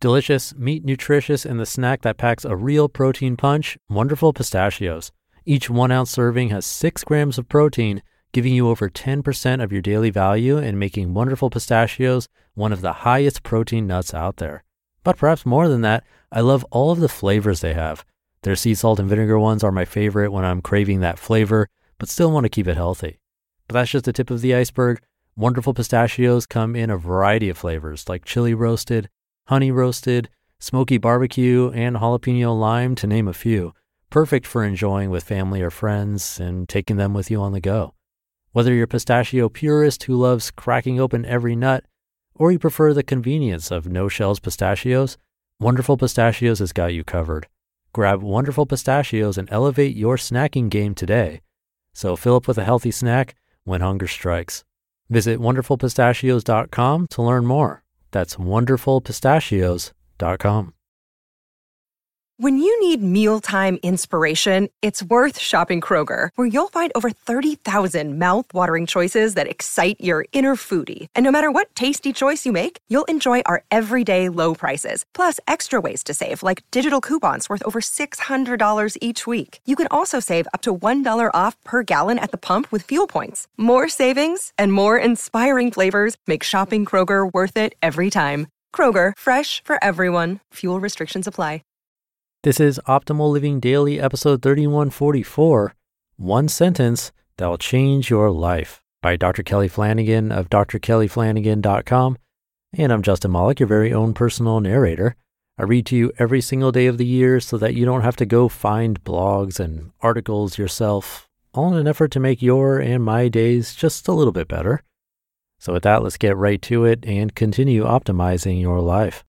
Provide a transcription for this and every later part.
Delicious, meat nutritious, and the snack that packs a real protein punch, Wonderful Pistachios. Each 1 ounce serving has 6 grams of protein, giving you over 10% of your daily value and making Wonderful Pistachios one of the highest protein nuts out there. But perhaps more than that, I love all of the flavors they have. Their sea salt and vinegar ones are my favorite when I'm craving that flavor, but still want to keep it healthy. But that's just the tip of the iceberg. Wonderful Pistachios come in a variety of flavors like chili roasted, honey roasted, smoky barbecue, and jalapeno lime, to name a few. Perfect for enjoying with family or friends and taking them with you on the go. Whether you're a pistachio purist who loves cracking open every nut, or you prefer the convenience of no-shells pistachios, Wonderful Pistachios has got you covered. Grab Wonderful Pistachios and elevate your snacking game today. So fill up with a healthy snack when hunger strikes. Visit wonderfulpistachios.com to learn more. That's wonderfulpistachios.com. When you need mealtime inspiration, it's worth shopping Kroger, where you'll find over 30,000 mouth-watering choices that excite your inner foodie. And no matter what tasty choice you make, you'll enjoy our everyday low prices, plus extra ways to save, like digital coupons worth over $600 each week. You can also save up to $1 off per gallon at the pump with fuel points. More savings and more inspiring flavors make shopping Kroger worth it every time. Kroger, fresh for everyone. Fuel restrictions apply. This is Optimal Living Daily, episode 3144, One Sentence That Will Change Your Life, by Dr. Kelly Flanagan of drkellyflanagan.com. And I'm Justin Malik, your very own personal narrator. I read to you every single day of the year so that you don't have to go find blogs and articles yourself, all in an effort to make your and my days just a little bit better. So with that, let's get right to it and continue optimizing your life.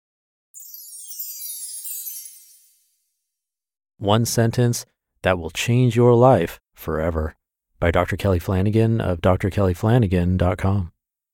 One Sentence That Will Change Your Life Forever, by Dr. Kelly Flanagan of drkellyflanagan.com.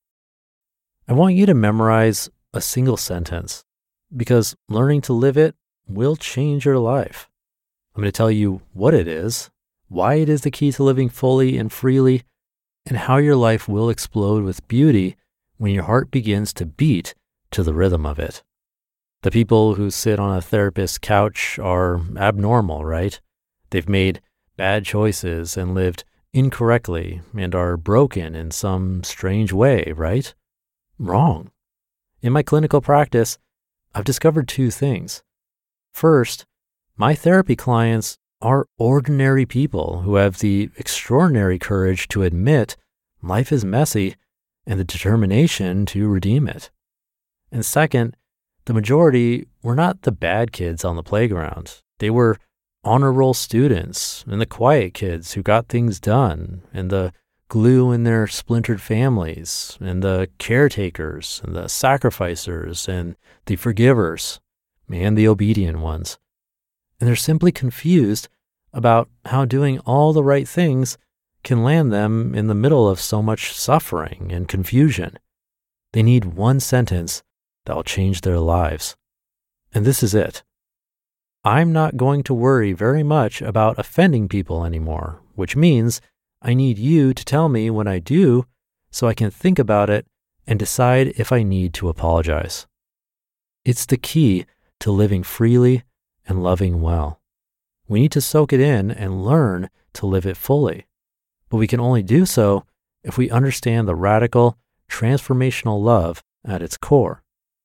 I want you to memorize a single sentence because learning to live it will change your life. I'm going to tell you what it is, why it is the key to living fully and freely, and how your life will explode with beauty when your heart begins to beat to the rhythm of it. The people who sit on a therapist's couch are abnormal, right? They've made bad choices and lived incorrectly and are broken in some strange way, right? Wrong. In my clinical practice, I've discovered 2 things. First, my therapy clients are ordinary people who have the extraordinary courage to admit life is messy and the determination to redeem it. And second, the majority were not the bad kids on the playground. They were honor roll students and the quiet kids who got things done, and the glue in their splintered families, and the caretakers and the sacrificers and the forgivers and the obedient ones. And they're simply confused about how doing all the right things can land them in the middle of so much suffering and confusion. They need one sentence that will change their lives. And this is it. I'm not going to worry very much about offending people anymore, which means I need you to tell me when I do so I can think about it and decide if I need to apologize. It's the key to living freely and loving well. We need to soak it in and learn to live it fully. But we can only do so if we understand the radical, transformational love at its core.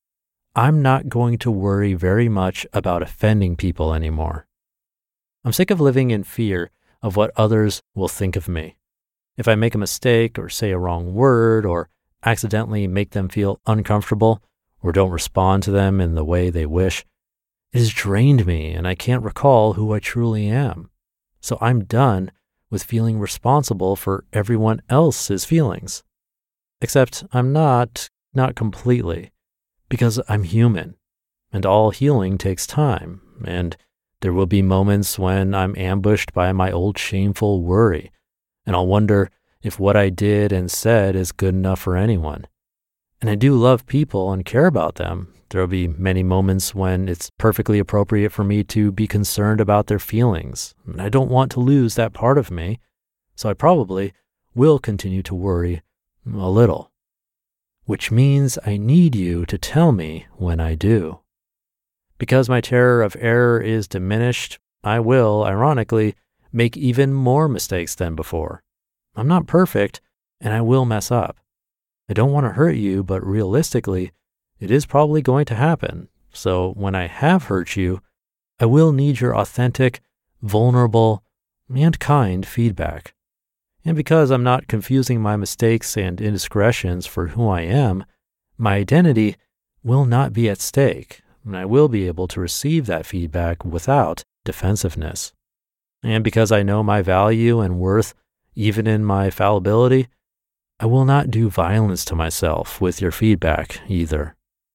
I'm not going to worry very much about offending people anymore. I'm sick of living in fear of what others will think of me. If I make a mistake or say a wrong word or accidentally make them feel uncomfortable or don't respond to them in the way they wish, it has drained me and I can't recall who I truly am. So I'm done with feeling responsible for everyone else's feelings. Except I'm not completely. Because I'm human, and all healing takes time, and there will be moments when I'm ambushed by my old shameful worry, and I'll wonder if what I did and said is good enough for anyone. And I do love people and care about them. There will be many moments when it's perfectly appropriate for me to be concerned about their feelings, and I don't want to lose that part of me, so I probably will continue to worry a little. which means I need you to tell me when I do. Because my terror of error is diminished, I will, ironically, make even more mistakes than before. I'm not perfect, and I will mess up. I don't want to hurt you, but realistically, it is probably going to happen. So when I have hurt you, I will need your authentic, vulnerable, and kind feedback. And because I'm not confusing my mistakes and indiscretions for who I am, my identity will not be at stake, and I will be able to receive that feedback without defensiveness. And because I know my value and worth, even in my fallibility, I will not do violence to myself with your feedback either.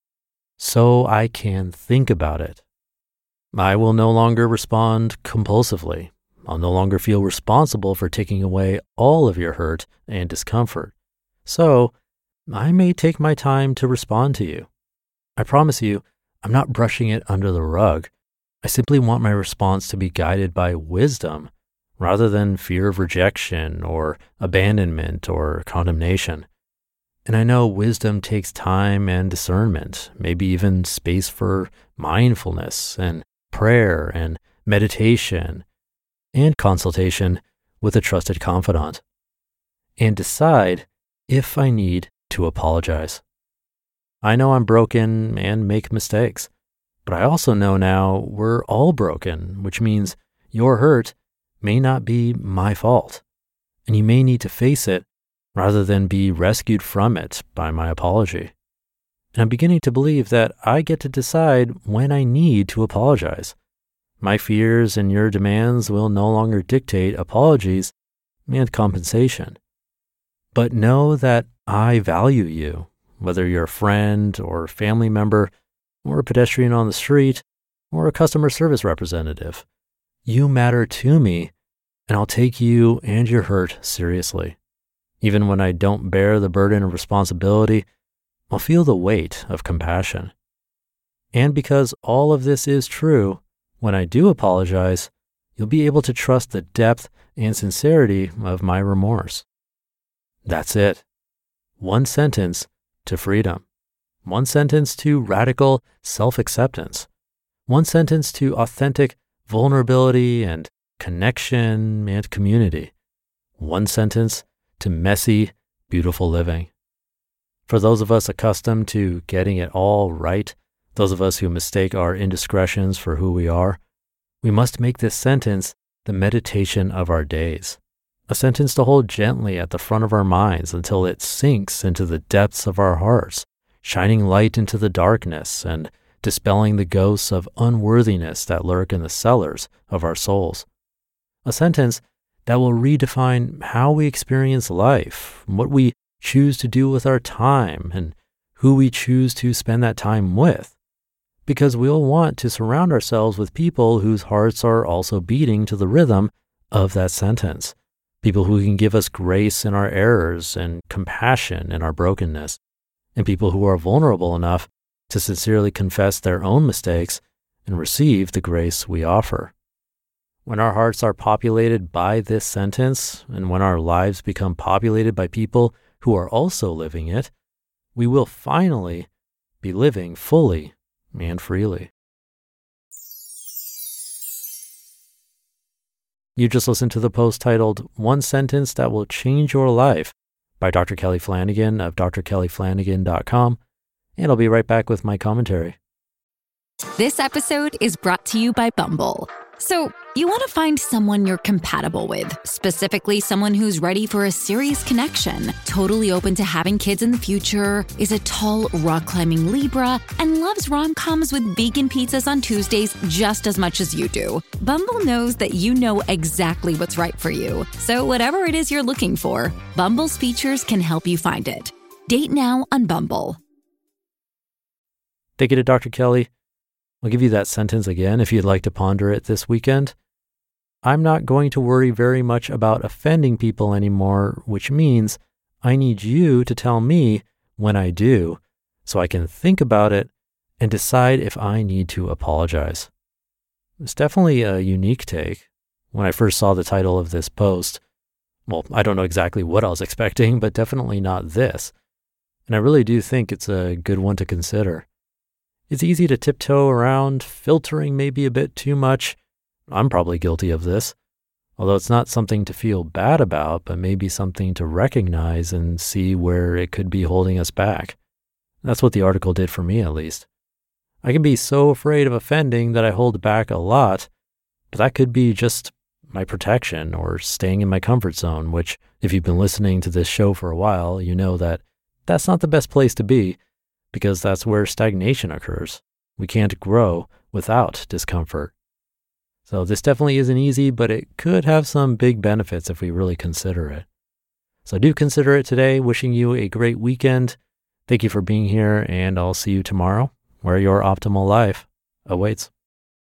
So I can think about it. I will no longer respond compulsively. I'll no longer feel responsible for taking away all of your hurt and discomfort. So I may take my time to respond to you. I promise you, I'm not brushing it under the rug. I simply want my response to be guided by wisdom rather than fear of rejection or abandonment or condemnation. And I know wisdom takes time and discernment, maybe even space for mindfulness and prayer and meditation and consultation with a trusted confidant, and decide if I need to apologize. I know I'm broken and make mistakes, but I also know now we're all broken, which means your hurt may not be my fault, and you may need to face it rather than be rescued from it by my apology. And I'm beginning to believe that I get to decide when I need to apologize. My fears and your demands will no longer dictate apologies and compensation. But know that I value you, whether you're a friend or family member or a pedestrian on the street or a customer service representative. You matter to me, and I'll take you and your hurt seriously. Even when I don't bear the burden of responsibility, I'll feel the weight of compassion. And because all of this is true, when I do apologize, you'll be able to trust the depth and sincerity of my remorse. That's it. One sentence to freedom. One sentence to radical self-acceptance. One sentence to authentic vulnerability and connection and community. One sentence to messy, beautiful living. For those of us accustomed to getting it all right, those of us who mistake our indiscretions for who we are, we must make this sentence the meditation of our days. A sentence to hold gently at the front of our minds until it sinks into the depths of our hearts, shining light into the darkness and dispelling the ghosts of unworthiness that lurk in the cellars of our souls. A sentence that will redefine how we experience life, what we choose to do with our time, and who we choose to spend that time with. Because we'll want to surround ourselves with people whose hearts are also beating to the rhythm of that sentence. People who can give us grace in our errors and compassion in our brokenness, and people who are vulnerable enough to sincerely confess their own mistakes and receive the grace we offer. When our hearts are populated by this sentence, and when our lives become populated by people who are also living it, we will finally be living fully and freely. You just listened to the post titled "One Sentence That Will Change Your Life" by Dr. Kelly Flanagan of drkellyflanagan.com, and I'll be right back with my commentary. This episode is brought to you by Bumble. So, you want to find someone you're compatible with, specifically someone who's ready for a serious connection, totally open to having kids in the future, is a tall, rock-climbing Libra, and loves rom-coms with vegan pizzas on Tuesdays just as much as you do. Bumble knows that you know exactly what's right for you. So whatever it is you're looking for, Bumble's features can help you find it. Date now on Bumble. Thank you to Dr. Kelly. I'll give you that sentence again if you'd like to ponder it this weekend. I'm not going to worry very much about offending people anymore, which means I need you to tell me when I do, so I can think about it and decide if I need to apologize. It's definitely a unique take. When I first saw the title of this post, well, I don't know exactly what I was expecting, but definitely not this. and I really do think it's a good one to consider. It's easy to tiptoe around, filtering maybe a bit too much. I'm probably guilty of this, although it's not something to feel bad about, but maybe something to recognize and see where it could be holding us back. That's what the article did for me, at least. I can be so afraid of offending that I hold back a lot, but that could be just my protection or staying in my comfort zone, which, if you've been listening to this show for a while, you know that that's not the best place to be, because that's where stagnation occurs. We can't grow without discomfort. So this definitely isn't easy, but it could have some big benefits if we really consider it. So do consider it today. Wishing you a great weekend. Thank you for being here, and I'll see you tomorrow, where your optimal life awaits.